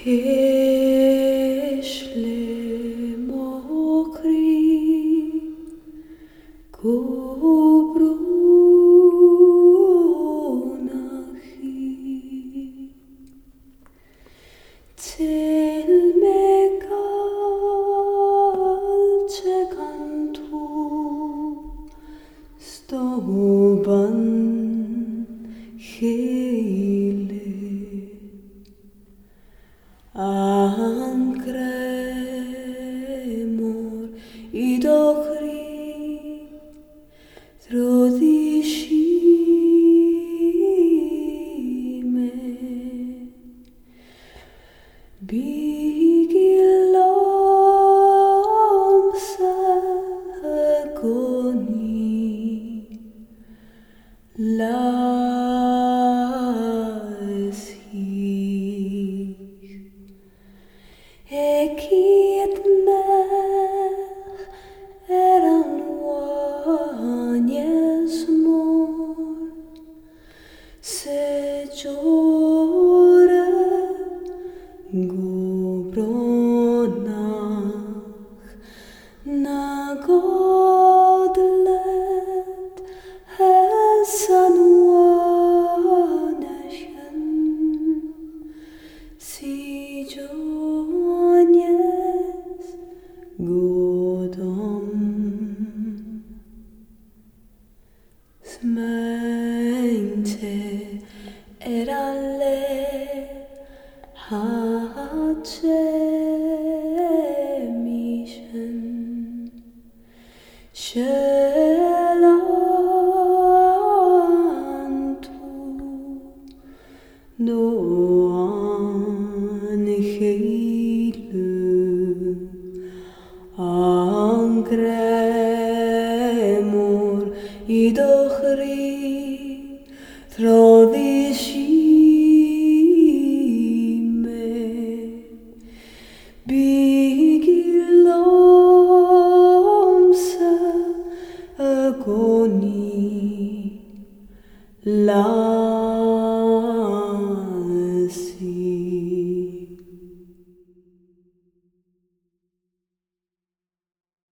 יש למוכרי קוברונחי Telmekalce cantu stoban hele Ancremor idochri trodishime Bigilom sagoni laesich Ekit mer eran wanies mor se jore Gobronach nagodlet hesan waneshen si jonies godom smente eralle Hachemishen Shelantu Noan Heilu Ancremor Idochri Trodishime Bigilom sagoni